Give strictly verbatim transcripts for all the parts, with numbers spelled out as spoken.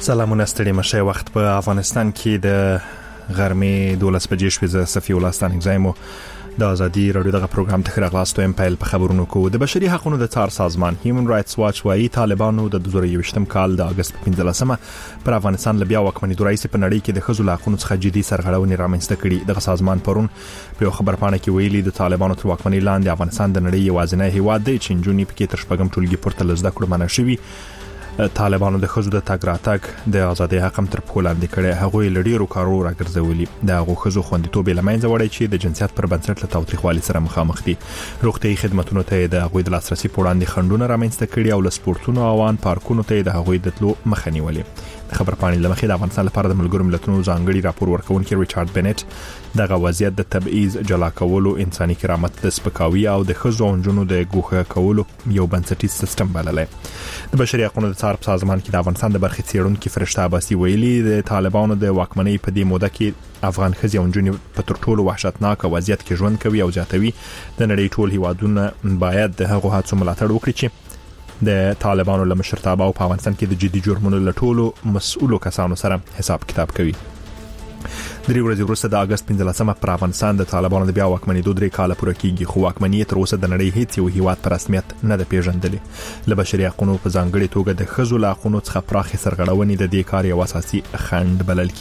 سلامونه ستړي مشه وخت په افغانستان کې د غرمې دولس بجې شوې ز صفي ولستان اگزایمو د ازادي رادیو دغه پروګرام ته راغلاستو ام پیل په خبرونو کو د بشري حقوقو د څار سازمان هیومن رائټس واچ وايي طالبانو د دوه زره یوویشتم کال د اگست په پنځلسمه پر افغانستان لبیا واکمنۍ دوه رئیس په نړۍ کې د خزو حقوقو څخه جدي سرغړونې رامنځته کړي دغه سازمان پرون په خبرپاڼه کې ویلي د طالبانو تر واکمنۍ لاندې افغانستان د نړۍ یوازینی هیواد دی چې جنونی په کې تر شپږم ټولګي پورته لزده کړو منع شوی طالبانو د خزو د تګ راتګ د ازادي حق تر پولاندې کړي هغه لړیرو کارو راګرځولي د هغه خزو خوندیتوب لمنځه وړي چې د جنسیت پر بنسټ له تاوتریخوالي سره مخامخ دي روغتي خدماتونو ته د هغه د لاسرسي پولاندې خندونه رامنځته کړي او له سپورتونو اوان پارکونو ته د هغه د تلو مخنیولې خبر پاڼې لمخې د افغانستان لپاره د ملګرو ملتونو ځانګړي راپور ورکونکي ریچارډ بنټ دغه وضعیت د تبعیض جلا کولو انساني کرامت د سپکاوي او د خزو او جنونو د ګوښه کولو یو بنسټیز سیستم بللې د بشري حقوقو د څار په سازمان کې د افغانستان د برخې څېړونکو فرشته عباسي ویلي د طالبانو د واکمنۍ په دې موده کې افغان خزي او جنونو په تر ټولو وحشتناک وضعیت کې ژوند کوي او ځاتوي د نړۍ ټول هیوادونه باید د هغو هڅو ملاتړ وکړي چې د طالبانو له مشرتابه او په افغانستان کې د جدي جرمونو له ټولو مسؤلو کسانو سره حساب کتاب کوي درې ورځې وروسته د اگست پنځلسمه پر افغانستان د طالبانو د بیا واکمنۍ دوه درې کاله پوره کیږي خو واکمنۍ تر اوسه د نړۍ هیڅ یو هیواد پر رسمیت نه د پیژندلې له بشري حقوقو په ځانګړي توګه د خزو له حقوقو څخه پراخي سرغړونې د دې کار یو اساسي خنډ بلل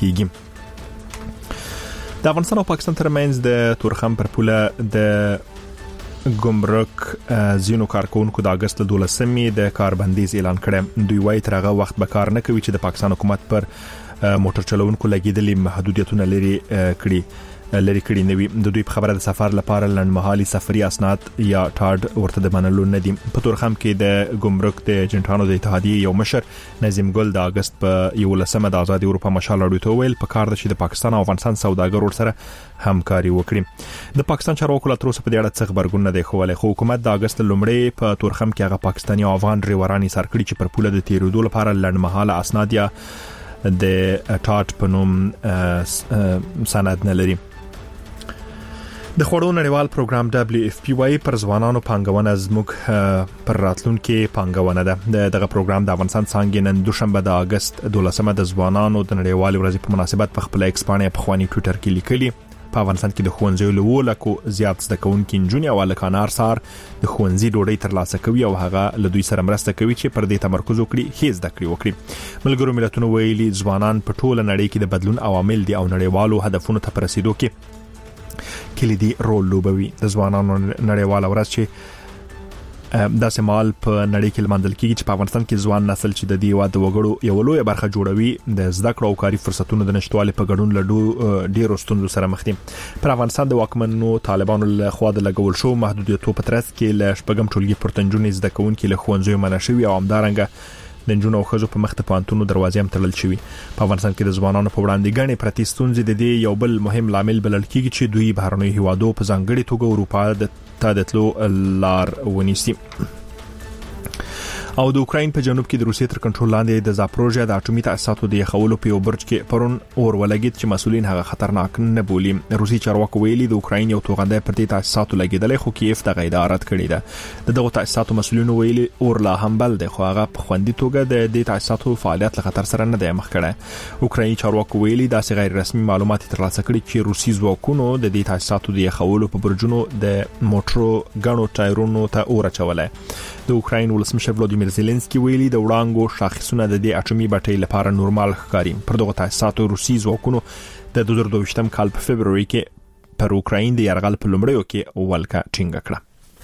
کیږي د افغانستان او پاکستان ترمنځ د تورخم پر پوله د ګمرک زینو کارکونکو د اگست دولسمې د کاربندیز اعلان کړ دوی وايي تر هغه وخت به کار نه کوي چې د پاکستان حکومت پر موټر چلوونکو لګیدلې محدودیتونه لري کړي لري کړي نوي د دوی په خبره د سفر لپاره لنډمحالي سفري اسناد یا ټارډ ورته د منلو نه دي په تورخم کې د ګمرک د جنټانو د اتحادیې یو مشر نظیم ګل د اگست په یولسمه د آزادي اروپا مشال اړوي ویل په کار د چې د پاکستان او افغانستان سوداګر سره همکاري وکړي د پاکستان چارواکو له تر اوسه په دې اړه څه خبرګون نه دی خوله خو حکومت د اگست لومړی په تورخم کې هغه پاکستاني او افغان ډریورانی سر کړی چې پر پوله د تیرودو لپاره لنډمحاله اسناد یا د ټارټ په نوم سند نه لري د خوړو نړیوال پروګرام دبليو اف پی وايي پر ځوانانو پانګونه زموږ پر راتلونکو پانګونه ده دغه پروګرام د افغانستان څنګه نن دوشنبه د اگست دولسمه د ځوانانو د نړیوال ورځې په مناسبت په خپل ایکسپانیا په خواني ټوئیټر کې لیکلي په افغانستان کې د خوندزیو له ولکو زیات زده کوونکي انجونی او الکانار سار د خوندزي ډوډۍ ترلاسه کوي او هغه له دوی سره مرسته کوي چې پر دې تمرکز وکړي هیڅ د کړی وکړي ملګرو ملتونو ویلي ځوانان په ټوله نړۍ کې د بدلون عوامل دي او نړیوالو هدفونو ته رسیدو کې کلیدي رول لوبوي د ځوانانو نړیواله ورځ چې داسې مال په نړۍ کې لمانځل کیږي چې په افغانستان کې ځوان نسل چې د دې واد وګړو یو لوی برخه جوړوي د زده کړو او کاري فرصتونو د نشټوالي په ګډون لډو ډیرو ستونزو سره مخ دي پر افغانستان د واکمنو طالبانو له خوا د لګول شو محدودیتونو په ترڅ کې له شپږم ټولګي پورتنجونې زده کوونکي له ښوونځیو منع شوي او همدارنګه د نجونو او ښځو په مخ ته پانتونو دروازې هم تړل شوي په افغانستان کې د ځوانانو په وړاندې غنې پرتی ستونزې د دې یو بل مهم لامل بلل کیږي چې دوی بهرنۍ هیوادو په ځانګړي توګه اروپا د تادتلو لار ونیسي او د اوکراین په جنوب کې د روسیې تر کنټرول لاندې د زاپروژیا د اټومي تاسیساتو د یخولو په یو برج کې پرون اور ولګید چې مسولین هغه خطرناک نه بولي روسي چارواکو ویلي د اوکراین یو توغنده پر دې تاسیساتو لګیدلې خو کیف د غیدا رد کړی ده دغه تاسیساتو مسولین ویلي اور لا هم بل دی خو هغه په خوندي توګه د دې تاسیساتو فعالیت له خطر سره نه دی مخ کړی اوکرایني چارواکو ویلي دا غیر رسمي معلومات ترلاسه کړي چې روسي ځواکونو د دې تاسیساتو د یخولو په برجونو د موټرو غنو ټایرونو ته اور اچولای د اوکراین ولسمشر ولادیمیر زيلنسکي ویلي د وړانګو شاخصونه د دې اټومي بټۍ لپاره نورمال ښکاري پر دغه تاسیساتو روسي ځواکونو د دوه زره دوه ویشتم کال په فبرवरी کې پر اوکراین د یرغل په لومړیو کې ولکه ټینګه کړه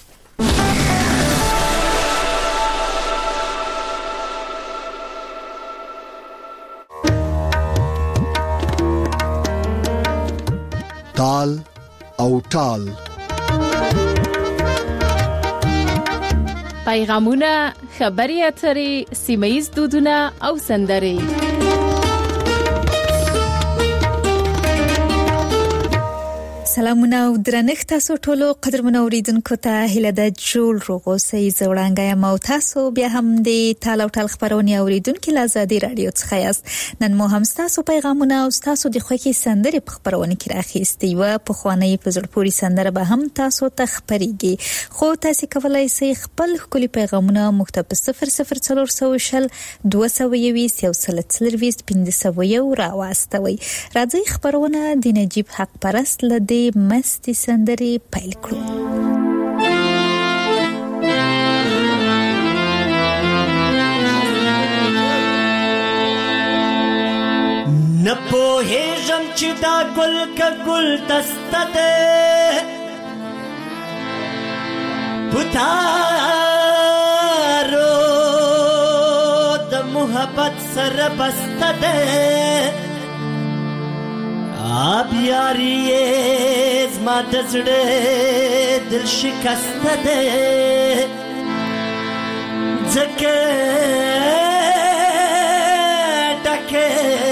تال او ټال پیغامونه خبري اترې سیمایي دودونه او سندري سلامونه او درنښت تاسو ټولو قدرمنو اوریدونکو ته هیله د جوړ روغوسې زوړانګه مو تاسو بیا هم د تاله او ټال خبرونه اوریدونکو لازادي رادیو څخه یاست. نن مو هم تاسو پیغامونه او تاسو د خوښي سندري په خبرونه کې راخېستي و په خواني په زړپوري سندره به هم تاسو ته خبريږي. خو تاسو کولای شئ خپل خولي پیغامونه مکتب صفر صفر څلور شل دوه سوه یویشت یو سل څلرويشت پنځه سوه یو راواستوي. راځي خبرونه د نجیب حق پرست لدی مستی سندري پیل کړو. نپو هیجم چې دا ګل کا ګل دسته ده پتارو د محبت سره بسته ده آب یاری زما د زړه دل شکسته ده ځکه ډکه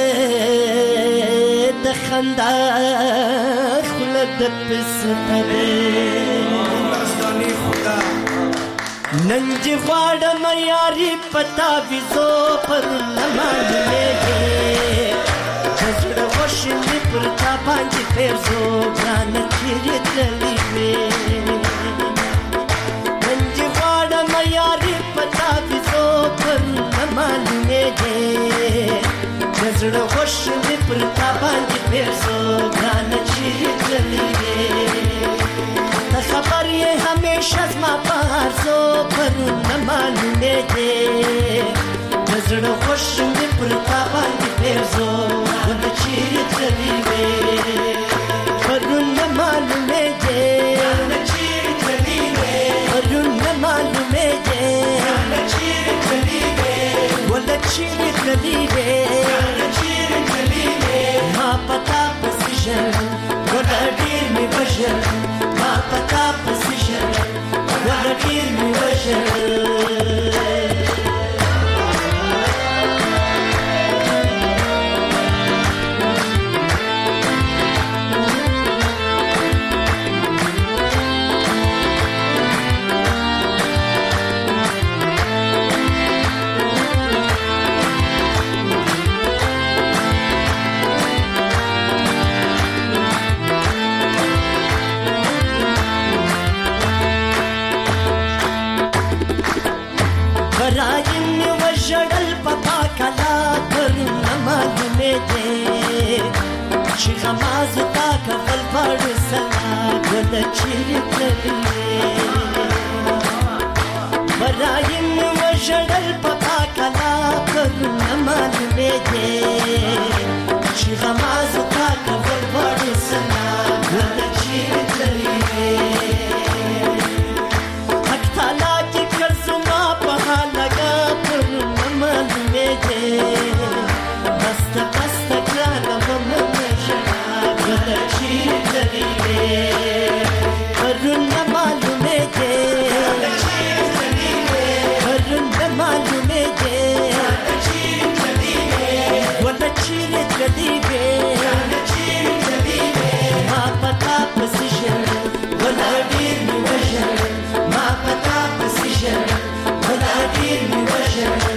د خندا خوله د پسته ده نن چې غواړم یاري پتا ویزو پر لمانځلې زړه وشنې پر تا باندې پرزو ګرانه چیرې تللې وې نن چې غواړم یاري پتا ویزو پر لمانځلې زړه وشنې پر تا باندې پرزو ګرانه چیرې تللې وې ته خبر یې همیشه زما په ارزو پر لمانځلې زړه وشنې پر تا باندې پرزو ګرانه چیرې تللې وې پرون نه معلومې دې ګرانه چیرې تللې وې پرون نه معلومې دې ګرانه چیرې تللې وې ولې چیرې تللې وې ګرانه چیرې تللې وې ما پتا پسې ژړل ګوډه ډېر مې وژړل ما پتا پسې ژړل ګوډه ډېر مې وژړل غمازتا کفل پاڑ سلا گل چیری تلوی برایم وشدل پتا کلا پر نمان میدے چی غمازتا کفل پاڑ سلا گل چیری تلوی حق تالا کی کرزما پہا لگا پر نمان میدے بست بست گرانا ممن پرون نه معلومې دې پرون نه معلومې دې ولې چیرې تللې وې ما پتا پسې ژړل ولې ډېر مې وژړل ما پتا پسې ژړل ولې ډېر مې وژړل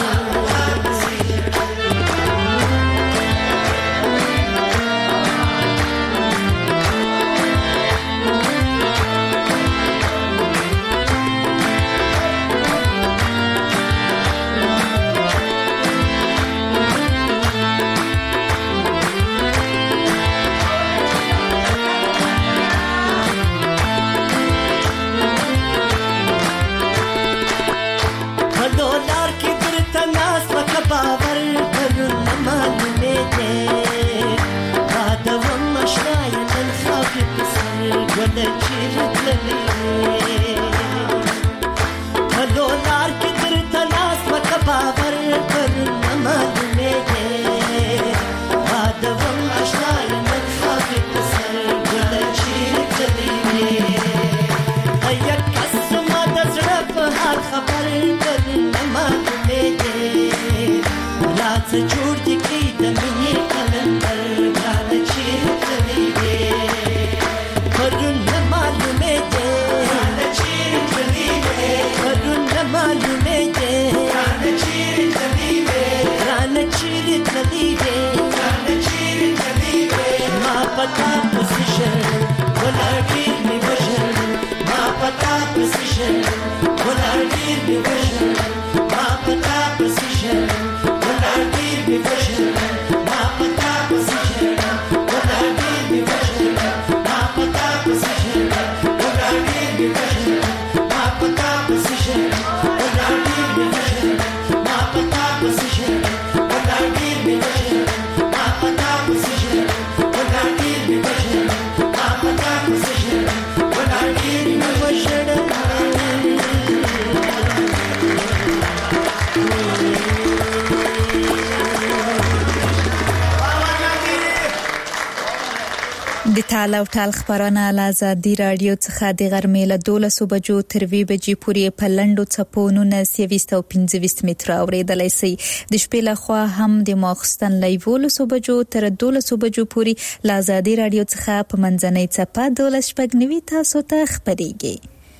جوړ دي کې د مینې کلندر ګرانه چیرې تللې وې پتا پسیشن ولر دیر می وشن ما پتا پسیشن ولر دیر می وشن ما پتا پسیشن ولر دیر می وشن ما پتا پسیشن ولر دیر می وشن ما پتا پسیشن ولر دیر می وشن ما پتا پسیشن ولر دیر می وشن ما پتا پسیشن ولر دیر می وشن ما پتا پسیشن ولر دیر می وشن د تعال او ټال خبرونه له آزادي رادیو څخه د غرمې له دولسو بجو تر وی بجې پورې په لنډو څپو نولس او پنځه متره اوریدلای شئ. د شپې له خوا هم د ماخستن له یولسو بجو تر دولسو بجو پورې له آزادي رادیو څخه په منځنۍ څپه دولس شپږ نوي تاسو ته خبرېږي.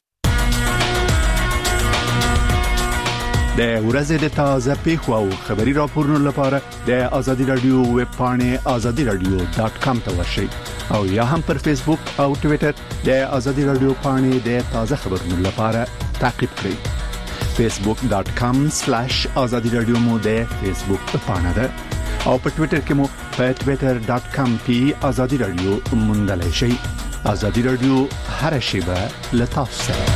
د ورځې د تازه پیښو او خبري راپورونو لپاره د آزادي رادیو ویب پاڼه آزادي رادیو ډاټ کام ته ورشئ او یا هم پر فیسبوک او ټوئیټر د آزادي رادیو پاڼه د تازه خبرونو لپاره تعقیب کړئ. فیسبوک ډاټ کام سلیش آزادي رادیو مو د فیسبوک پاڼه ده او په ټوئیټر کې مو په ټوئیټر ډاټ کام پی آزادي رادیو موندلای شئ. آزادي رادیو هر شیبه له تاسو سره.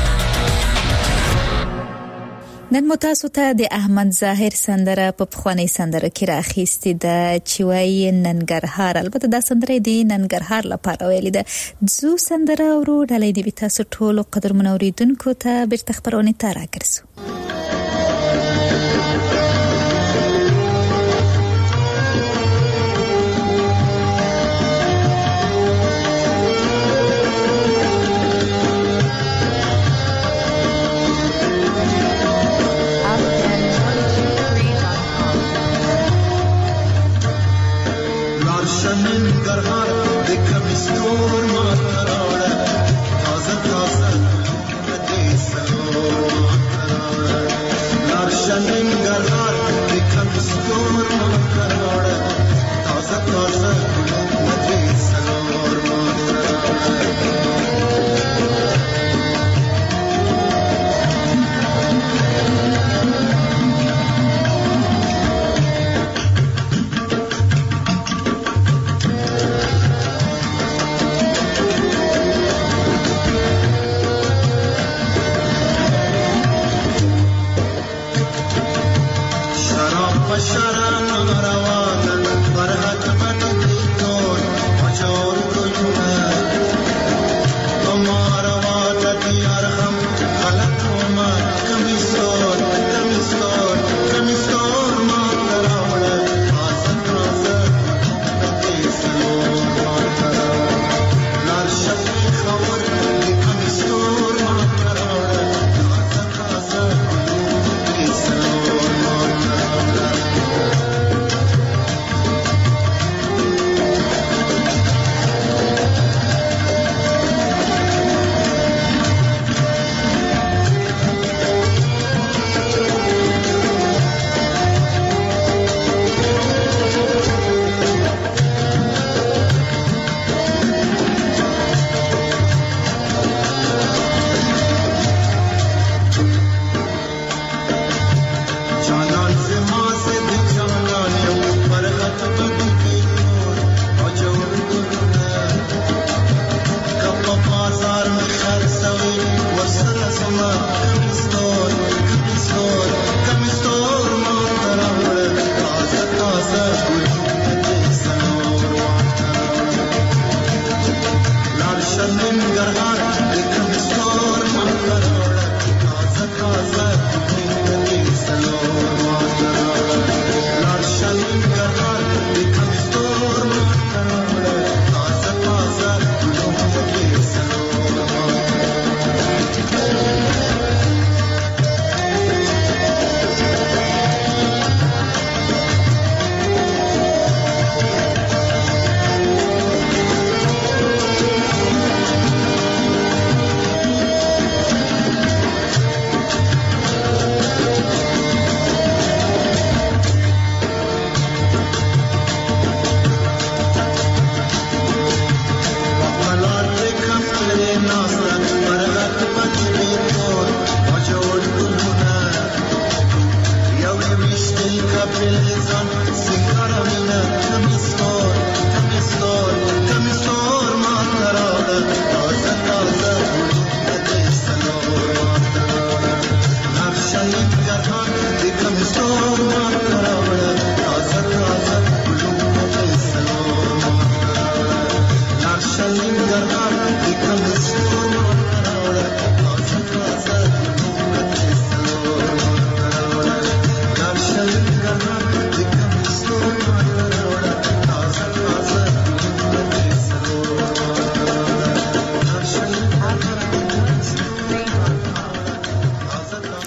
نن متاسو ته د احمد ظاهر سندره په پخوانی سندره کې راخېستې ده چې وايي ننګرهار. البته دا سندره د ننګرهار لپاره ویلې ده. زو سندره ورو ډلې دی تاسو ټول قدرمن اوریدونکو ته بیرته خبرونه ته راګرځو. Thank you.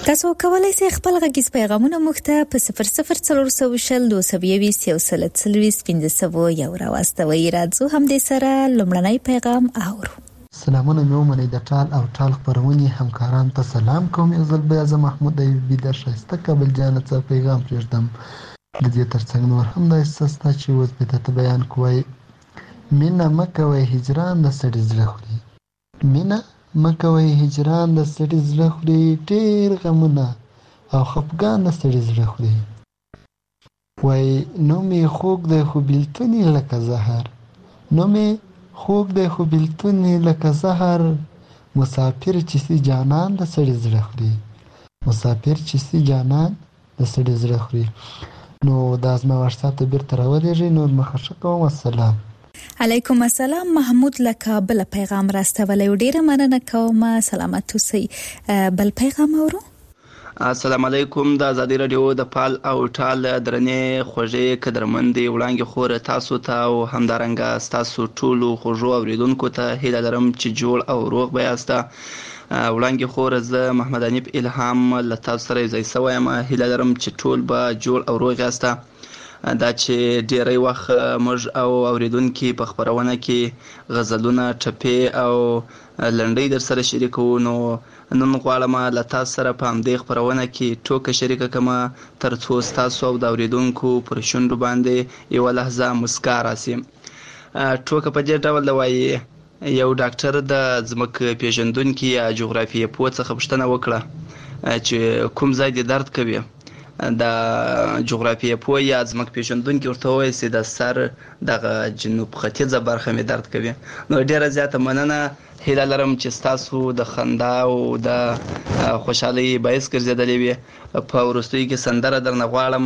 تاسو کولای شئ خپل غږیز پیغامونه موږ ته په صفر صفر څلور سوه شل دوه سوه یوویشت یو سل څلوېښت پنځه سوه یو راواستوئ. راځو همدې سره لومړنی پیغام اورو. سلامونه مې ومنئ د ټال او ټال خپرونې همکاران ته سلام کوم. یو ځل بیا زه محمود ایوبي د ښایسته کابل جانه څخه پیغام پرېږدم. د دې ترڅنګ نور هم دا احساس شته چې اوس به درته بیان کوی. مینه مه کوئ هجران د سړي زړه خوري. مینه مه کوئ هجران د سړي زړه خوري. ډېر غمونه او خفګان د سړي زړه خوري. وایي نوم یې خوږ دی خو بېلتون یې لکه زهر. نوم یې خوږ دی خو بېلتون یې لکه زهر. مسافر چې سي جانان د سړي زړه خوري. مسافر چې سي جانان د سړي زړه خوري. نو دا زما واتساپ ته بیرته راولېږئ. نور مخه ښه کوم. السلام علیکم السلام. محمود له کابل پیغام راستولی و. ډیره مننه کوم. سلامت اوسئ. بل پیغام اورو. السلام علیکم. د ازادي رادیو د پال او ټال درنې خوږې قدرمندې وړاندې خور تاسو ته او همدارنګه تاسو ټولو خوږو اوریدونکو ته هیله لرم چې جوړ او روغ به یاست. وړاندې خور زه محمد انیب الهام له تاسو سره ځای سویم. هیله لرم چې ټول به جوړ او روغ یاست. دا چې ډیری وخت موږ او اوریدونکو په خبرونه کې غزلونه ټپې او لنډۍ در سره شریکو. نو نن غواړم له تاسو سره په همدې خبرونه کې ټوکه شریکه کړم تر څو تاسو او د اوریدونکو پر شونډو باندې یو لحظه مسکا راشي. ټوکه په دې ډول وایي یو ډاکټر د ځمکې پیژندونکي یا جغرافیه پوه څخه پوښتنه وکړه چې کوم ځای دې درد کوي. د جغرافیه پوه یا ځمکې پیژندونکي ورته وویل چې د سر دغه جنوب ختیځه برخه مې درد کوي. نو ډیره زیاته مننه. هیله لرم چې تاسو د خندا او د خوشحالۍ باعث ګرځېدلې وي. په وروستیو کې سندره درنه غواړم.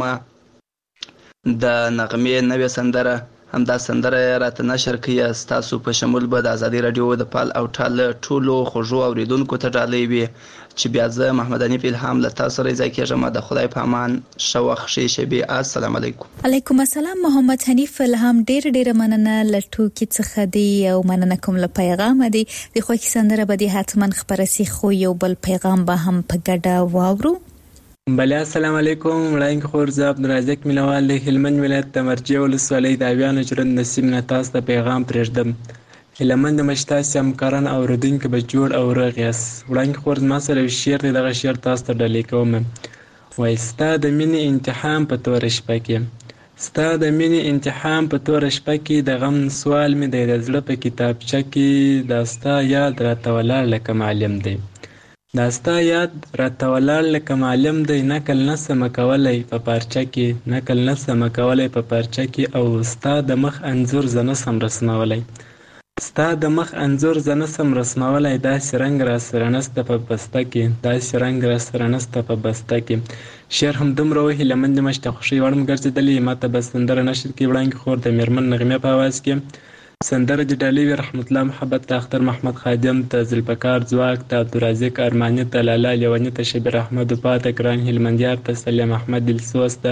د نغمې نوې سندره همدا سندره راته نشر کړئ. ستاسو په شمول به د ازادي رادیو د پال او ټال ټولو خوږو اوریدونکو ته ډالۍ وي چې بیا زه محمد انیب الهام له تاسو سره ځای کېږم. د خدای په امان. ښه وخت ښې شېبې. السلام علیکم. علیکم السلام. محمد حنیف الهام ډېر ډېر مننه له ټوکې څخه دی او مننه کوم له پیغام دی. د خوښي سندره به دې حتما خپره سي خو یو بل پیغام به هم په ګډه واورو. بله السلام علیکم. وړاندې خور زه عبدالرزاق مینوال د هلمند ولایت د مرجې ولسوالۍ د اویانو ژرند نسیم نه تاسو ته پیغام پرېږدم. هلمند مې ستاسو همکاران او اوریدونکي به جوړ او روغ یاست. وړاندې خور زما سره یو شعر دی. دغه شعر تاسو ته ډالۍ کوم. وایي ستا د مینې امتحان په توره شپه کې ستا د مینې امتحان په توره شپه کې د غم سوال مې دی د زړه په کتابچه کې دا ستا یاد راته ولاړ لکه معلم دی دا ستا یاد راته ولاړ لکه معلم دی نقل نسم کولی په پارچه کې نقل نسم کولی په پارچه کې او ستا د مخ انځور زه نسم رسمولی ستا د مخ انځور زه نسم رسمولی داسې رنګ را سره نسته په بسته کې داسې رنګ را سره نسته په بسته کې. شعر هم دومره و هیلهمندې مې شته خوښۍ وړ م ګرځېدلې. ما ته به سندره نشر کړي وړاندې خور د میرمن نغمې په اواز کې سندره د ډالۍ وي. رحمت الله محبت ته اختر محمد خادم ته ذوالفقار ځواک ته عبدالرازق ارماني ته لاله لیوني ته شبیر احمد وپا ته ګران هلمندیار ته سلیم احمد دلسوز ته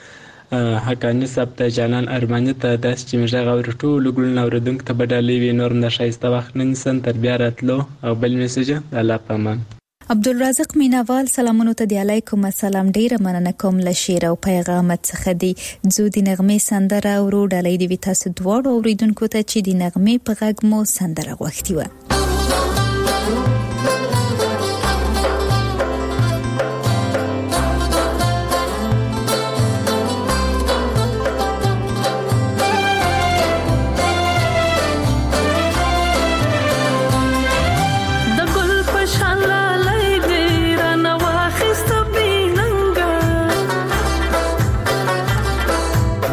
حقاني صاحب ته جانان ارماني ته داسې چې مې غږ اوري ټولو ګلونه اورېدونکو ته به ډالۍ وي. نور هم د ښایسته وخت نه نیسم تر بیا راتلو او بل میسج د الله په امان. عبدالرزاق مینوال سلامونو ته دی. علیکم السلام. ډیره مننه کوم له شعر او پیغام څخه دی. زو د نغمې سندره او ډالۍ دی تاسو دواړو اوریدونکو ته چې د نغمې په غږ مو سندره غوښتي و.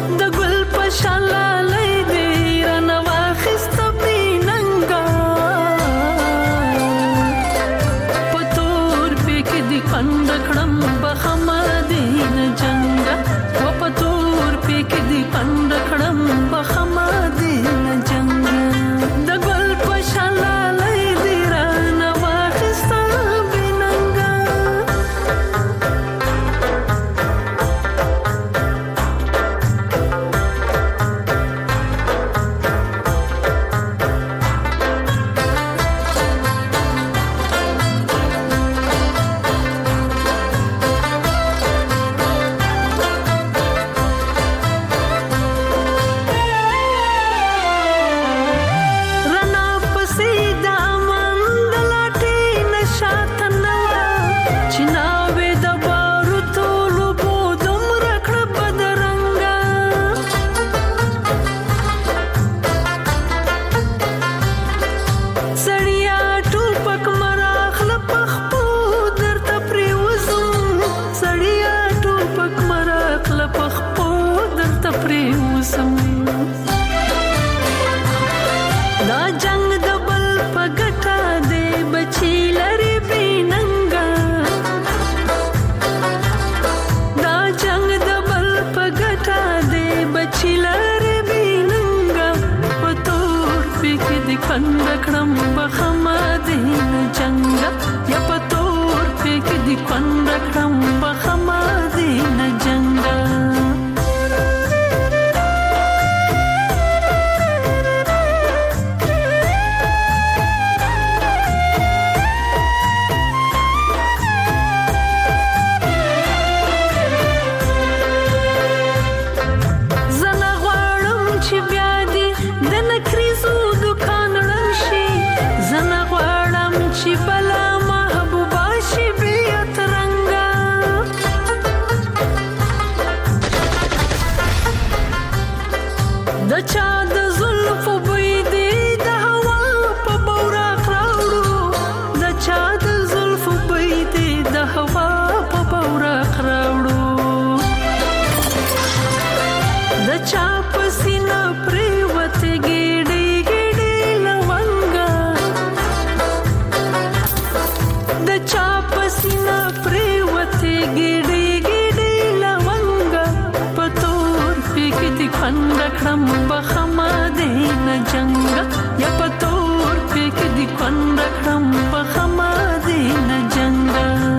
Shala lay de rana wa khista binanga شي بلا محبوبا شي بیت رنگا د چا د زلف بوی دی د هوا په بوراق راوړو د چا د زلف بوی دی د هوا په بوراق راوړو د چا پسینه پریوته ګډي ګډي لونګا د چا پسینه پریوته ګډي ګډي لونګا پتور پک دي کندکړم بخما دین جنگ یا پتور پک دي کندکړم بخما دین جنگ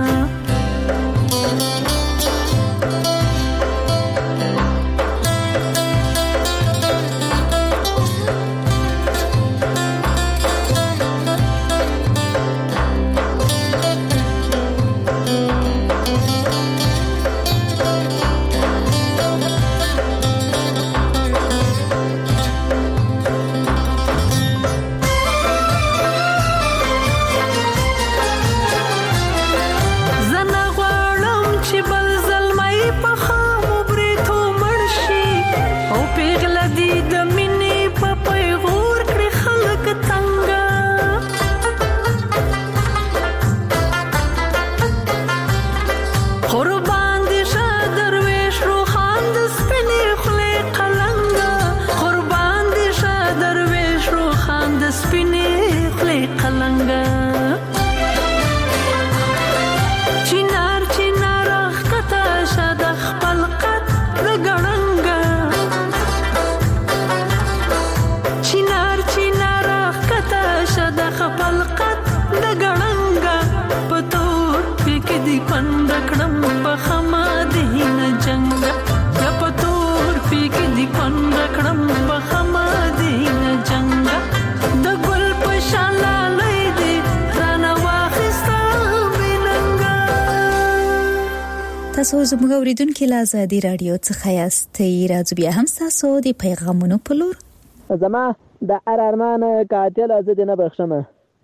تاسو زموږ اوریدونکو له آزادي رادیو څخه یاستئ. راځو بیا هم تاسو د پیغامونو په لور. زما د ارارمان قاتل زه دې نه بخښم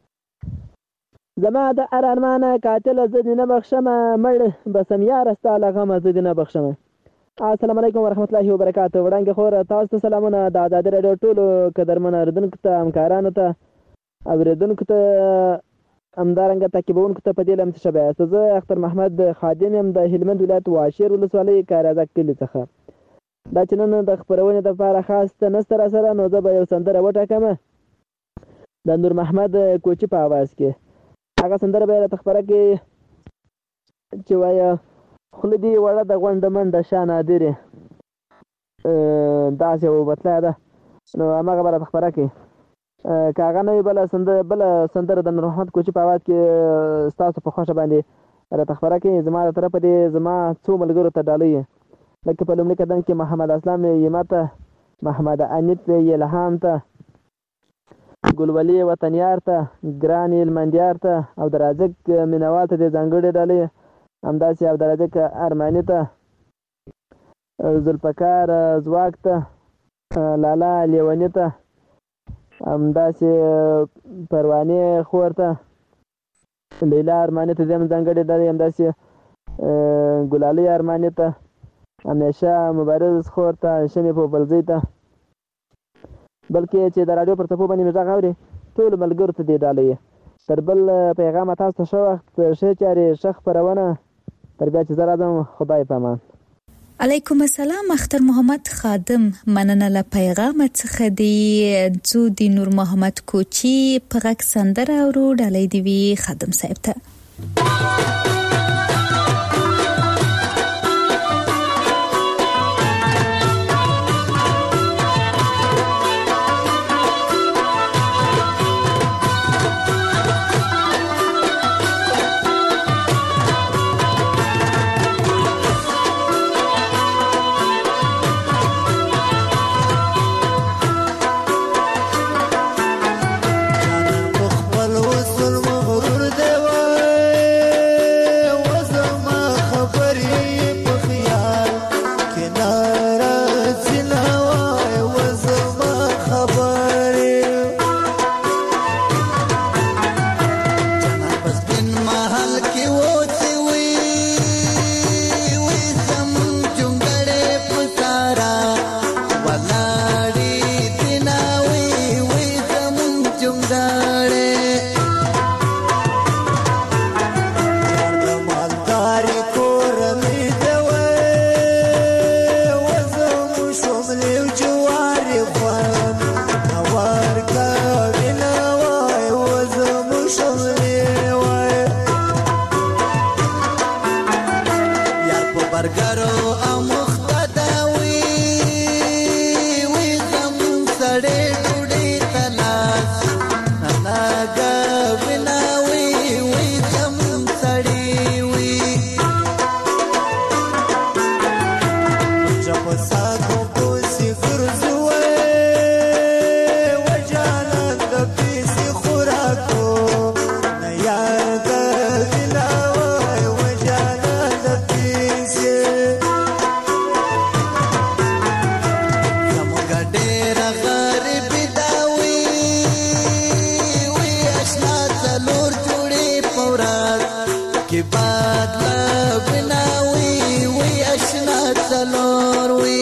زما د ارارمان قاتل زه دې نه بخښم مړ بسم یار ستا لغم زه دې نه بخښم. السلام علیکم ورحمت الله وبرکاته. وړاندې خور تاسو ته سلامونه. د آزادي رادیو ټولو قدرمن اوریدونکو ته همکارانو ته اوریدونکو ته همدارنګه تعقیبونکو ته په دې لمس شبه زه اختر محمد خادم یم د هلمند ولایت واشیر ولسوالۍ کارازک کلی څخه. دا چې نن د خپرونې دپاره خاص نسته را سره نو زه به یو سندره وټاکم د نور محمد کوچي په اواز کې. هغه سندره به راته خپره کې چې وایه خوله دې وړه د غونډه منډه شا نادرې داسې یو بتله ده نو هماغه به راته خپره کې که هغه نه وي بله سندره بله سندره د نور محمد کوچي په اواز کې ستاسو په خوښه باندې راته خپره کې. زما د طرفه دې زما څو ملګرو ته ډالۍ لکه په لومړي قدم کې محمد اسلام یما ته، محمد انیت الهام ته، ګلولي وطنیار ته، ګران هلمندیار ته او د رازق مینوال ته دې ځانګړې ډالۍ، همداسې او د رازق ارماني ته، ذوالفقار ځواک ته، لالا لیوني ته، همداسې پروانې خور ته، لیلا ارماني ته دې هم ځانګړې ډالۍ، همداسې ګلالۍ ارماني ته، همیشه مبارز خور ته، شمې پوپلزۍ ته، بلکې چې د راډیو پر څپو باندې مې غږ اوري ټولو ملګرو ته دې ډالۍ. تر بل پیغامه تاسو ته ښه وخت، ښې چارې، ښه خپرونه. تر بیا چې زه راځم خدای په امان. علیکم السلام. اختر محمد خادم مننه له پیغام څخه دی. ځو د نور محمد کوچي په غږ سندره اورو. ډالۍ دی وی خادم صاحب ته. چې باد لا بناوي وي اشنا څلور وي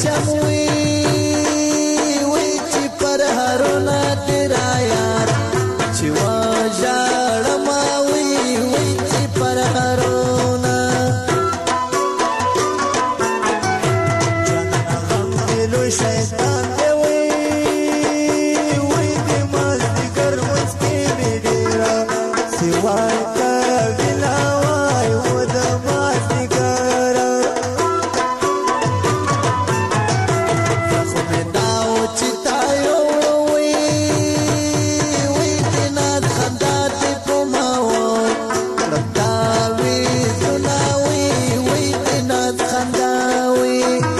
شم وی وی چې پر هرونه تیرا یار چې واژړم وی وی چې پر هرونه جنه غم دلو شیطان دی وی وی دې مازدیګر مسکې مې ډېره سوای کا ویلا وای و د مازدیګر خو مې داو چې تا یوړوي وی دې ناد خندا دې په ما وای کړم دا ویزونه وی وی دې ناد خندا وی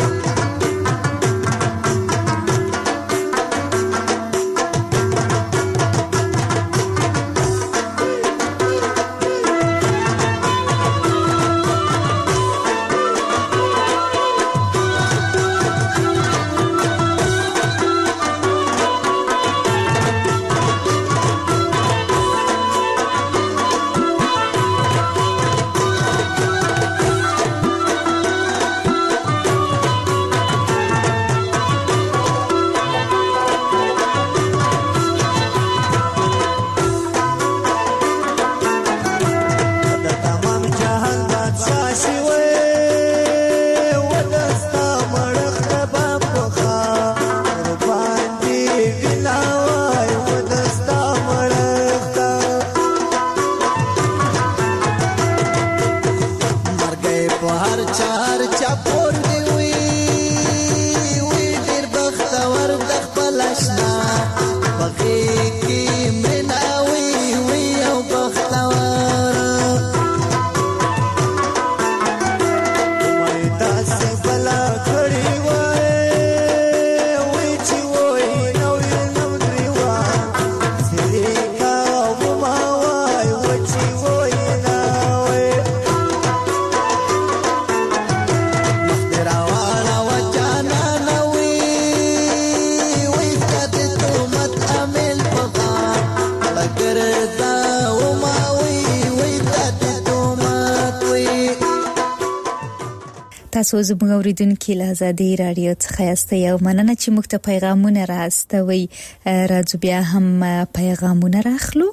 تاسو زموږ اوریدونکو له آزادي رادیو څخه یاست یو مننه چې موږ ته پیغامونه راستوي راځو بیا هم پیغامونه راخلو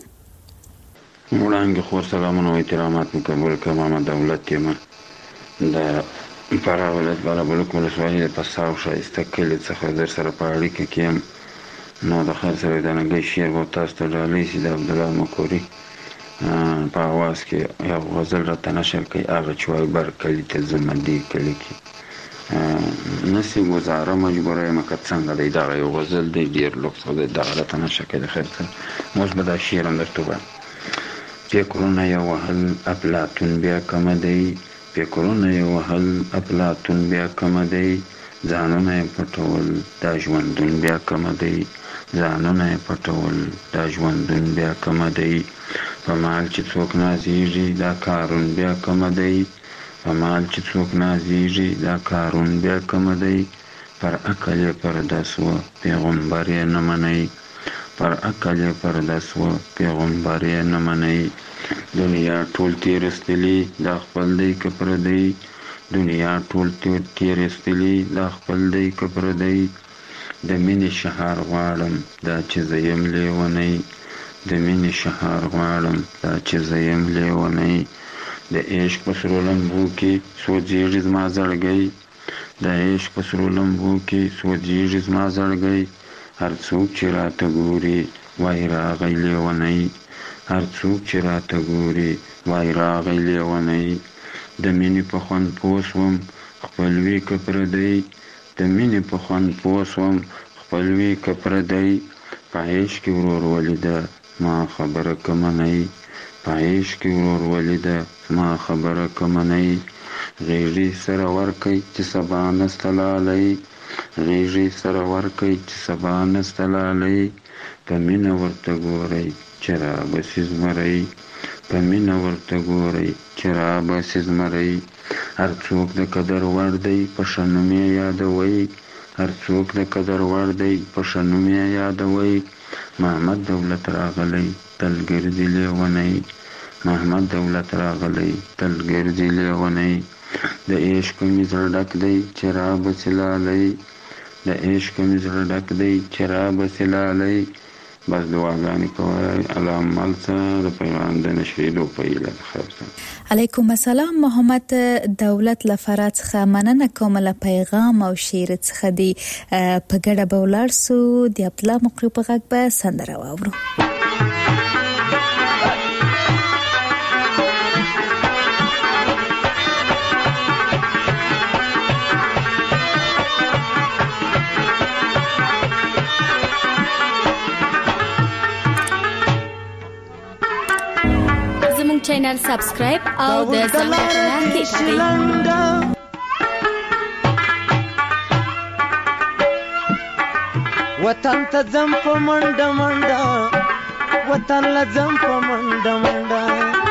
وړاندې خو سلامونه او احترامات مقبول کوم محمد دولت یم د فراه ولایت بالابلوک ولسوالۍ د پساو شایسته کلي څخه در سره په اړیکه کې یم نو د خیر سره د نګي شعر به تاسو ته ډالۍ سي د عبدالله مکوري په اواز کې یو غزل راته نشر کوي هغه چې وایي بر کلي ته ځمه دې کلي کې نسي ګزاره مجبوره یم که څنګه دی دغه یو غزل دی ډېر لوکس دی دغه راته نشر کوي د خیر سره اوس به دا شعر هم درته ووایم فکرونه یې وهل افلاطون بیا کمه دی فکرونه یې وهل افلاطون بیا کمه دی ځانونه یې پټول دا ژوندون بیا کمه دی ځانونه یې پټول دا ژوندون بیا کمه دی په مال چې څوک نازیږي دا کارون بیا کمه دی په مال چې څوک نازیږي دا کارون بیا کمه دی پر عقل یې پرده سوه پیغمبر یې نه منئ پر عقل یې پرده سوه پیغمبر یې نه منئ دنیا ټول تېرستلي دا خپل دی که پردی دنیا ټول تېرستلي دا خپل دی که پردی د مینې شهار غواړم دا چې زه یم لیونی د مینې شهار غواړم دا چې زه یم لیونی د عشق په سرو لمبو کې سوځېږي زما زړګی د عشق په سرو لمبو کې سوځېږي زما زړګی هر څوک چې راته ګوري وایي راغی لیونی هر څوک چې راته ګوري وایي راغی لیونی د مینې په خوند پوه سوم خپلوي که پردی د مینې په خوند پوه سوم خپلوي که پردی په عشق کې ورور ولیده ما خبره که منئ په عشق کې ورور ولیده ما خبره که منئ غیږې سره ورکئ چې سبا نسته لالی غیږې سره ورکئ چې سبا نسته لالی په مینه ورته ګورئ چې رابسي زمری په مینه ورته ګورئ چې رابسي زمری هر څوک د قدر وړ دی په ښه نوم یې یادوئ هر څوک د قدر وړ دی په ښه نوم یې یادوئ محمد دولت راغلی تل ګرځي لیونی محمد دولت راغلی تل ګرځي لیونی د عشق مې زړه ډک دی چې را بسې لالی د عشق مې زړه ډک دی چې را بسې لالی بس دعاګانې کوئ الله عمل څه د پیغام د نشریدو په هیله خیر څه. علیکم السلام محمد دولت لفرات څخه مننه کوم له پیغام او شعر څخه دی په ګډه به ولاړ سو د عبد الله مقری په غږ به سندره واورو. چینل سبسکرایب او د زنګ بټن کلیک وطن ته ځم په منډه منډه وطن له ځم په منډه منډه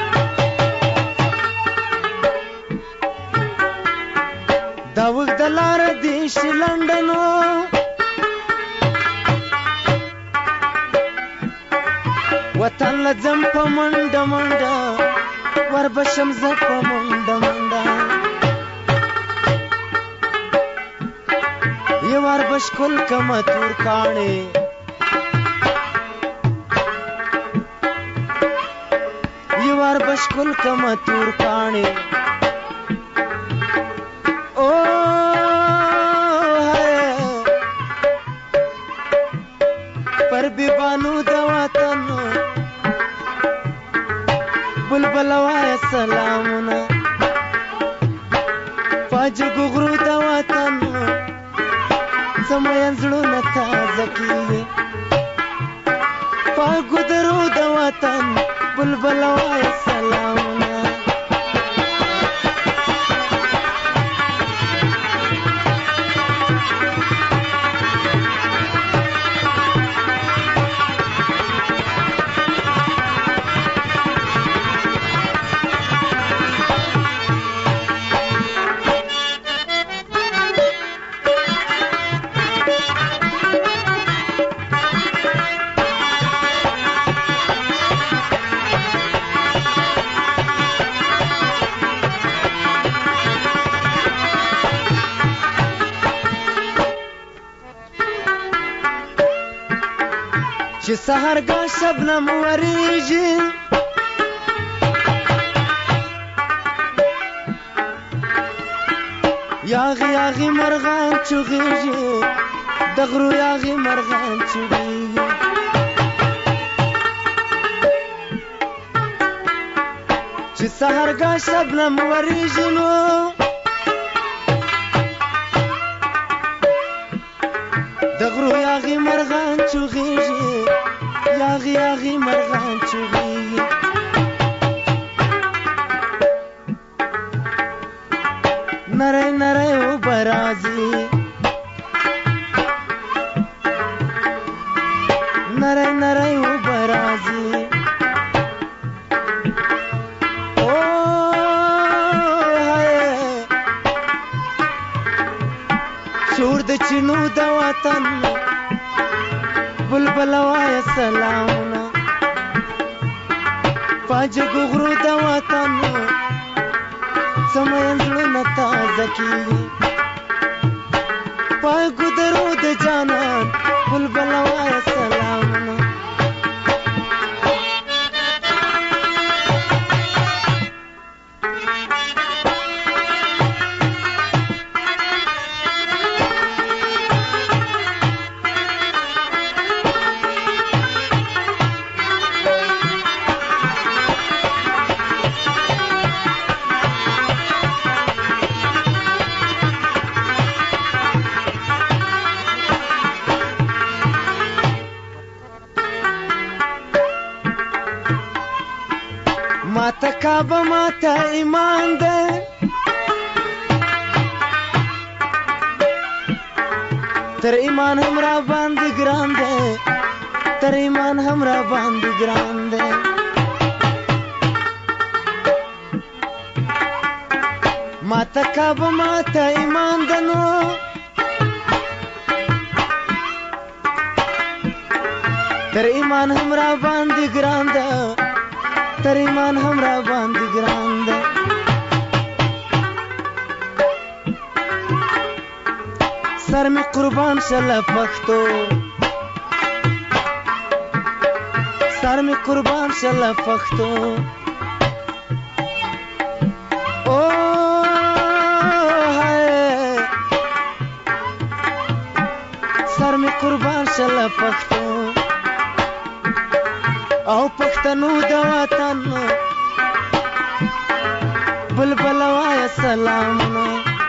دا وګد لار دې شلندنو وطن له ځم په منډه منډه وربشم زه په منډه منډه یو وربش کل کما تور کاڼې یو وربش کل کما تور کاڼې او پر بیبانو د وطن بلبل وای سلامونه پاج ګغرو د وطن سمين زړونه تازه کیږي پاګو درو د وطن بلبل وای سلامونه چې سحرګاه شبنم وریږي یاغي یاغي مرغان چغېږي د غرو یاغي مرغان چغېږي چې سحرګاه شبنم وریږي نو د غرو یاغي مرغان چغېږي یاغي یاغي مرغان چغېږي نری نری اوبه راځي نری نری اوبه راځي او شور د چینو د وطن بلبل وای سلامونه پاج ګغرو د وطن سمين زړونه تازه کیږي پاګو درو د جانان بلبل وای سلامونه ماته کعبه ماته ایمان ده تر ایمان هم را باندې ګران ده تر ایمان هم را باندې ګران ده ماته کعبه ماته ایمان ده نو تر ایمان هم را باندې ګران ده تر ایمان هم را باندې ګران ده سر می قربان شله پښتو سر می قربان شله پښتو او سر می قربان شله پښتو او پښتنو د وطن بلبل وای سلامونه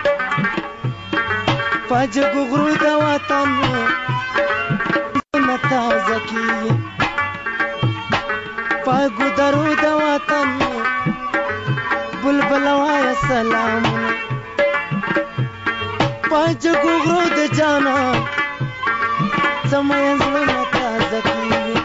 پاجګو غرو د وطن نتا زکی پاګو درو د وطن بلبل وای سلامونه پاجګو غرو د جانا زمای زړه نتا زکی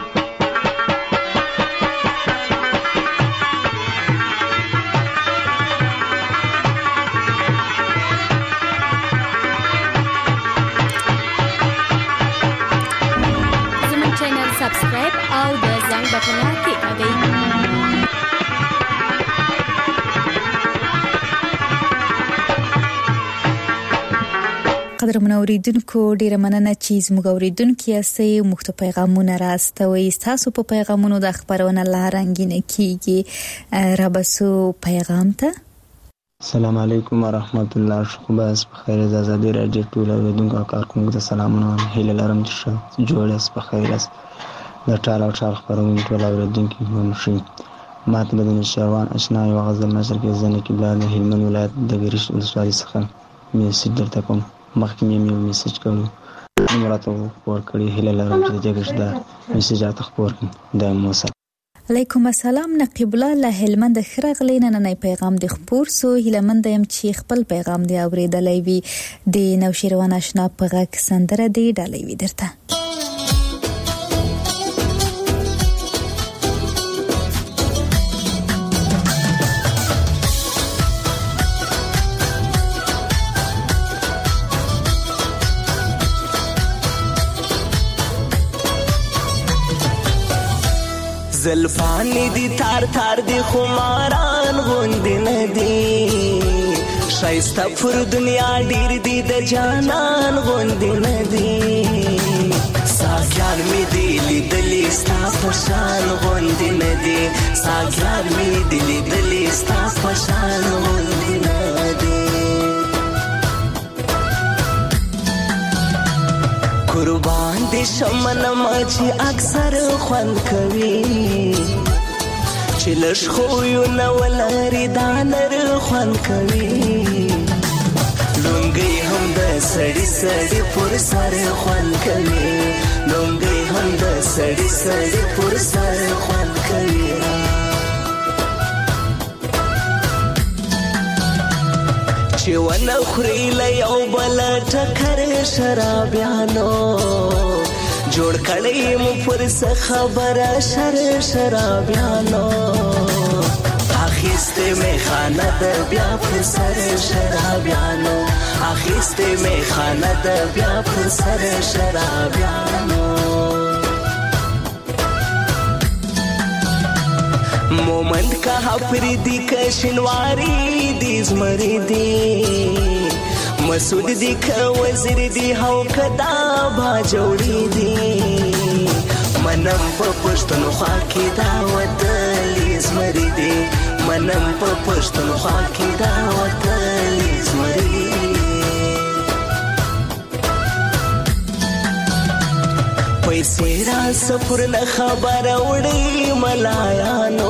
سبسکرایب او د زنګ بټن کلیک کړئ. قدرمن اوریدونکو ډیره مننه چې زموږ اوریدونکو یاستئ. موږ ته پیغامونه راستوي. تاسو په پیغامونو د خبرونه لارنګینه کیږي. را بسو پیغام ته. السلام علیکم ورحمت الله. شکوباس په خیر د آزادی رادیو ټول اوریدونکو کارکونکو ته سلامونه. هیله لرم چې جوړ په خیر است. د ټال او ټال خبرونه ټول اوریدونکو هم شي. ماته د نشروان آشنا یو غزل نشر کې ځنه کې بلاد هلمند ولایت د ګریش ولسوالۍ څخه میسج درته کوم. مخکې مې یو میسج کړو نو راته ور کړی. هیله لرم چې دغه دا میسج راته خبر کړم. د موسی علیکم السلام. نقیب الله له هلمند خرغلی نن پیغام د خبر سو هلمند يم چې خپل پیغام دی اوریدلای وی د نوشیروان آشنا په غږ سندره دی ډالۍ وی درته. زلفانی دی تار تار دی خماران غوندی ندی شایسته پر دنیا ډیر دی د جانان غوندی ندی ساګیان می دی لیدلی ستا پشان غوندی ندی ساګیان می دی لیدلی ستا پشان غوندی ندی قربان دي شمن ماچی اکثر خوند کوي چې لښ خو یو نو لري دانر خوند کوي لونګي هم د سړی سړی پر سر خوند کوي لونګي هم د سړی سړی پر سر خوند کوي چې ونه خوري له یو بل ټکر شرابیانو جوړ کړی مو پر څه خبره شر شرابیانو اخیسته می خانه د بیا پر سر شرابیانو اخیسته می خانه د بیا پر سر شرابیانو مومند کا حفریدی کشنواری دی زمریدی مسعود دی کا وزیر دی هاو کدا با جوړی دی منم په پښتون خوا کې دا وتلی زمریدی منم په پښتون خوا کې دا وتلی زمریدی پیسې را سفر نه خبر وړي ملایانو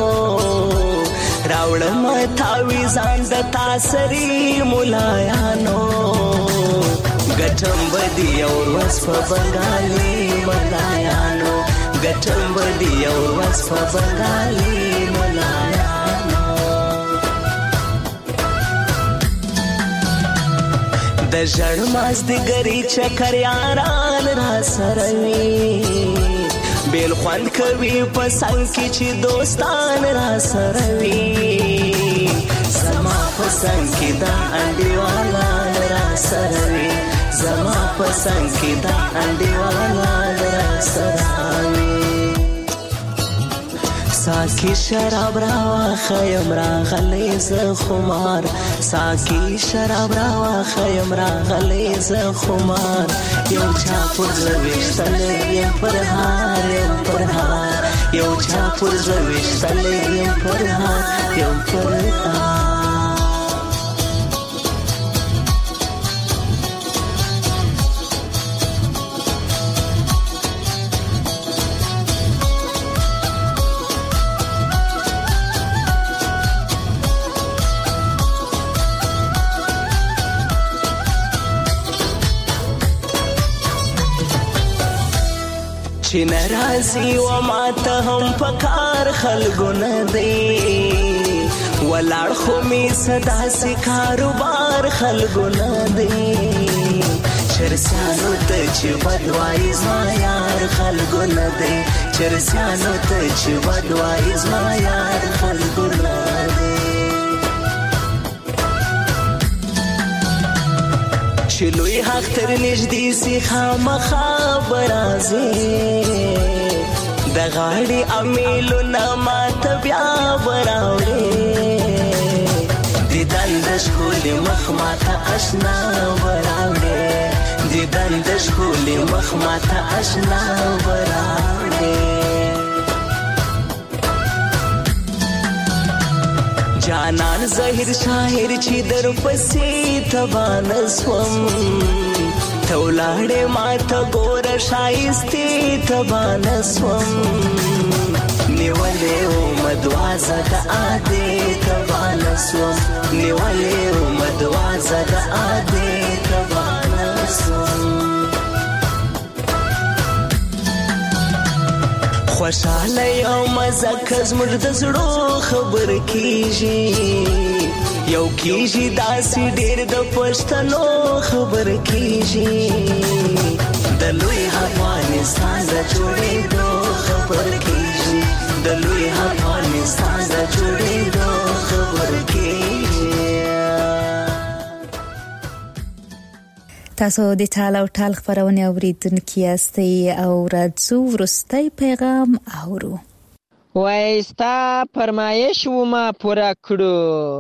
راوړم تاوی ځان د تاسری ملایانو ګټم بدی او وس په بنگالي ملایانو ګټم بدی او وس په بنگالي ملایانو د ژړ ماز د ګری چکر یاران را سروي بیل خوند کوي په څنګ کې چې دوستان را سروي زما په څنګ کې دا انډیوالا را سروي زما په څنګ کې دا انډیوالا را سروي ساکی شراب راواخیم راغلی ز خمار ساکی شراب راواخیم راغلی ز خمار یو چا پر زویشتل یم پر هار یم پر هار یو چا پر زویشتل یم پر هار یم پر هار چې ناراضي و ماته هم پکار خلکو نه دی ولاړ خو می صدا سي کاروبار خلکو نه دی چرسانو ته چې بدوای زما یار خلکو نه دی چرسانو ته چې بدوای زما یار خلکو نه دی چې لوی حق تر نږدې سي خامخا برازي د غاړې امیلونه ماته بیا براوړې دیدن د ښکلي مخ ماته اشنا براوړې دیدن د ښکلي مخ ماته اشنا براوړې جانان ظاهر شاعر چې در پسې تبان سوم تولاړې ماته ګور شایستې تبان سوم نیولې و مدوازه د عادې تبان سوم نیولې و مدوازه د عادې تبان سوم خوشاله یو مزه که زموږ د زړو خبر کېږي یو کېږي داسې ډېر د پښتنو خبر کېږي د لوی افغانستان د جوړېدو خبر کېږي د لوی افغانستان د جوړېدو خبر کېږي تاسو د ټال او ټال خبرونه اوریدونکي یاستئ او راځو وروستی پیغام اورو وای ستا فرمایش و ما پوره کړو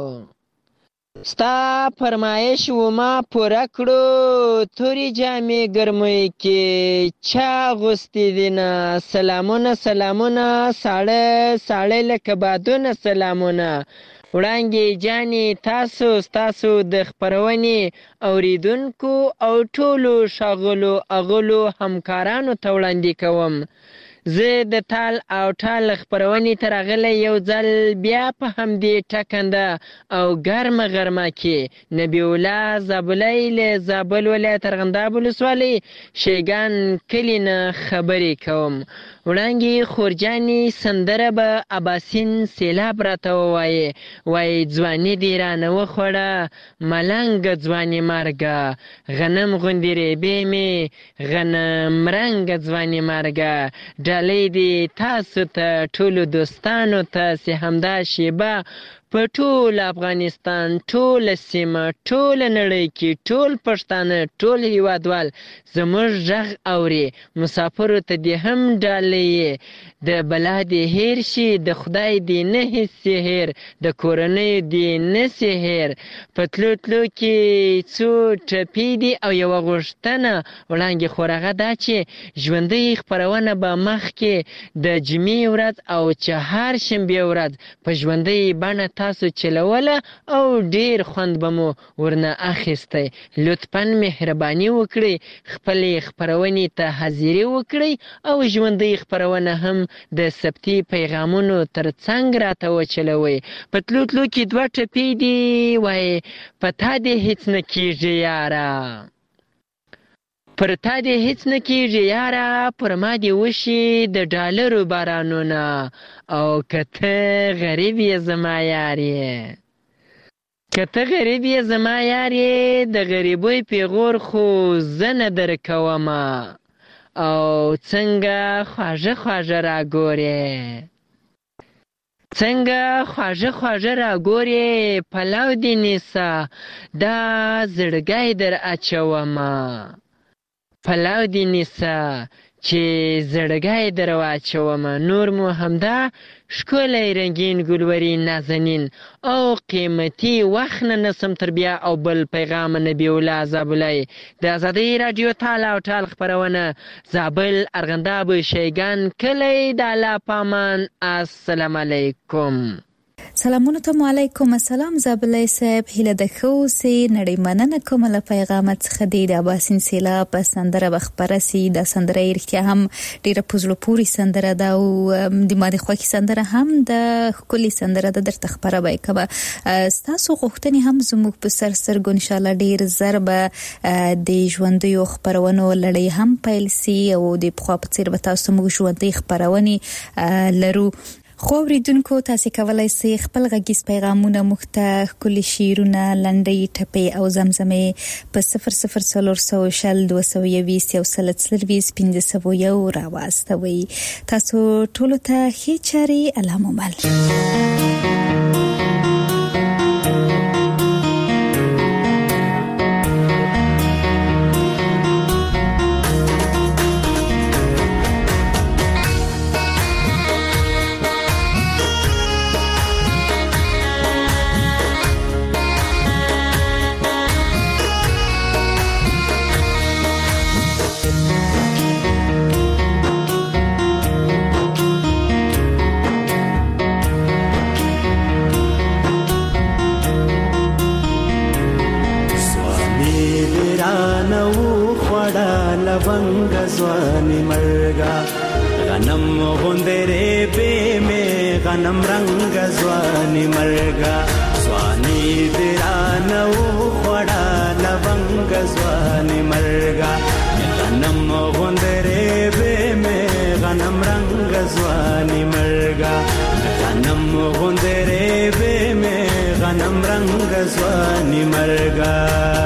ستا فرمایش و ما پوره کړو تورې جامې ګرمۍ کې چا اغوستې دینه سلامونه سلامونه ساړه ساړه لکه بادونه سلامونه وړانګې جانې تاسو ستاسو د خپرونې اوریدونکو او ټولو ښاغلو اغلو همکارانو ته وړاندې کوم زه د تال او ټال خپرونې ته راغلی یو ځل بیا په همدې ټکنده او ګرمه غرمه کې نبی الله زابلی له زابل ولایت ارغنداب ولسوالۍ شیګان کلي نه خبرې کوم وړانګې خورجانې سندره به اباسین سیلاب راته ووایې وایي ځواني دې رانه وخوړه ملنګه ځواني مرګه غنم غوندې ریبې مې غنم رنګه ځواني مرګه ډالۍ دې تاسو ته ټولو دوستانو ته سي همدا شیبه په ټول افغانستان ټوله سیمه ټوله نړۍ کې ټول پښتانه ټول هیوادوال زموږ غږ اوري مسافرو ته دې هم ډالۍ د بلا دې هیر شي د خدای دې نه هیڅ هیر د کورنیو دې نه سي هیر په تلو تلو کې څو ټپې دي او یوه غوښتنه وړاندې خو هغه دا چې ژوندۍ خپرونه به مخکې د جمعې ورځ او چهارشنبې ورځ په ژوندۍ بڼه تاسو چلوله او ډیر خوند به مو ورنه اخیستی لطفا مهرباني وکړئ خپلې خپرونې ته حاضري وکړئ او ژوندۍ خپرونه هم د ثبتي پیغامونو تر څنګ راته وچلوئ په تلو تلو کې دوه ټپې دي وایي په تا دې هېڅ نه کېږي یاره پر تا دې هېڅ نه کېږي یاره پر ما دې وشي د ډالرو بارانونه او که ته غریب یې زما یار یې که ته غریب یې زما یار یې د غریبۍ پیغور خو زه نه درکومه او څنګه خواږه خواږه راګورې څنګه خواږه خواږه راګورې پلو دې نیسه دا زړګی در اچومه پلو دې نیسه چې زړګی در واچوم. نور مو همدا ښکلی رنګین ګلوري نازنین او قیمتي وخت نه نسم تر بیا او بل پیغام نبی الله زابلی. د ازادۍ راډیو تال او ټال خپرونه زابل ارغنداب شیګان کلی د الله پامان. السلام علیکم. سلامونه ته علیکم السلام زابلای صاحب هله د خو سي نړۍ مننه کوم له پیغامات څخه د اباسین سیلا په سندره بخبره سي د سندره رښتیا هم ډیره پوزلو پوری سندره دا او د ماده خوکي سندره هم د کلی سندره د درته خبره وای کبه تاسو غوښتنې هم زموږ په سر سرګو ان شاء الله ډیر ضربه د ژوندۍ خبرونو لړۍ هم پیل سي او د خو په څیر به تاسو موږ ژوندۍ خبرونه لرو. خو ورېدونکو تاسو کولای شئ خپل غږیز پیغامونه مخته کلی شیرونه لنډۍ ټپې او زمزمه په صفر صفر صفر صفر شل دوه سوه یویشت یو سل څلوېښت پنځه سوه یو راواستوي. تاسو ټول ته ښه چاري علامه ځواني مرګا غنم غوندره به می غنم رنگ ځواني مرګا ځواني درانو خړا لونګ ځواني مرګا غنم غوندره به می غنم رنگ ځواني مرګا غنم غوندره به می غنم رنگ ځواني مرګا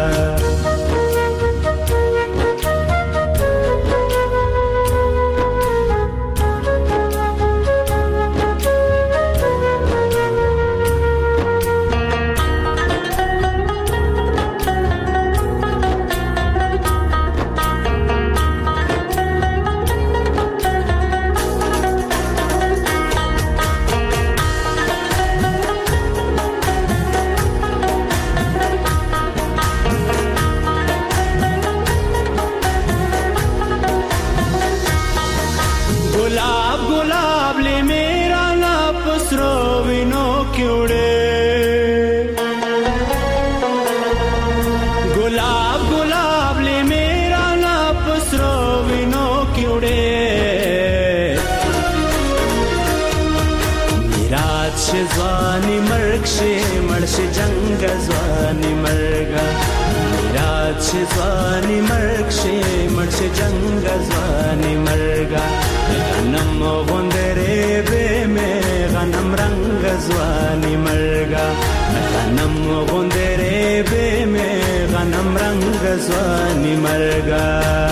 ځواني مرګ شي مرشي جنگ ځواني مرګا میراث شي ځواني مرګ شي مرشي جنگ ځواني مرګا غنم غوندره به مې غنم رنگ ځواني مرګا غنم غوندره به مې غنم رنگ ځواني مرګا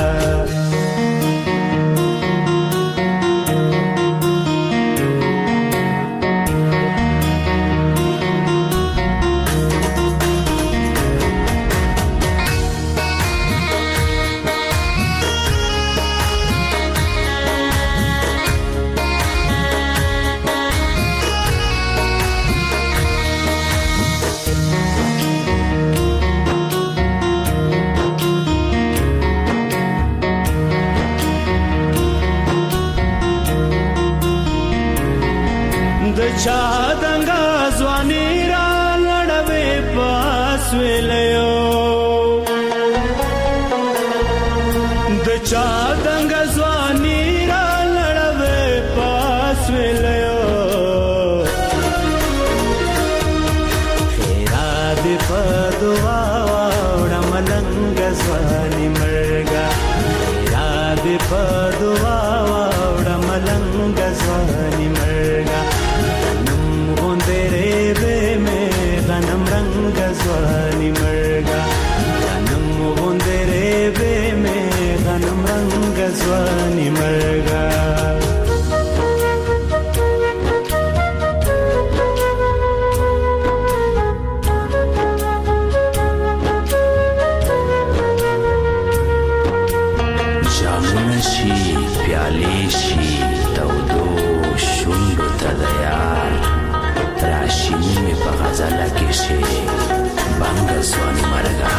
چا دنګا ځواني را لړوي پاس ویلو د چا دنګا ځواني را لړوي پاس ویلو خیرا دې په دعا وړه ملنګ ځواني مرګا خیرا دې په دعا وړه ملنګ ځواني مرګا غنم رنگ ځواني مرګا غنم غوندره به مې غنم رنگ ځواني مرګا جامونه شي چې بنګ ځواني مرګه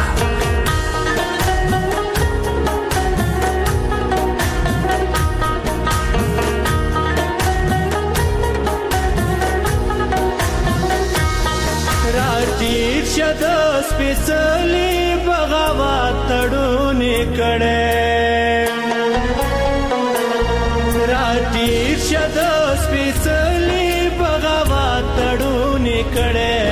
راټیر شد سپېڅلي بغاوت تړونې کړې راټیر شد سپېڅلي بغاوت تړونې کړې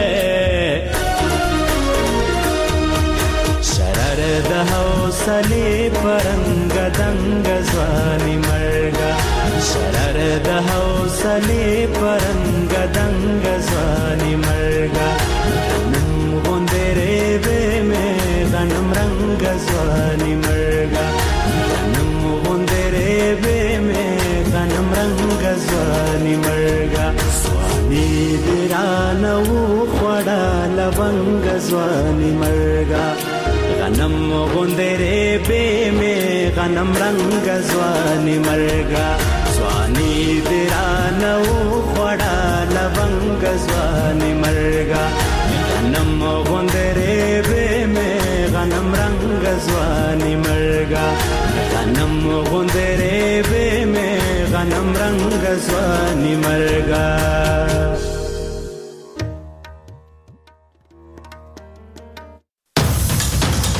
شرر د حوصلې پرنګ دنګ ځواني مرګه شرر د حوصلې پرنګ دنګ ځواني مرګه غنم غوندې به مې غنم رنګ ځواني مرګه غنم غوندې به مې غنم رنګ ځواني مرګه ځواني دې رانه وخوړه لونګ ځواني مرګه غنم غوندې به مې غنم رنګ ځواني مرګه ځواني دې رانه وخوړه لونګ ځواني مرګه غنم غوندې به مې غنم رنګ ځواني مرګه غنم غوندې به مې غنم رنګ ځواني مرګه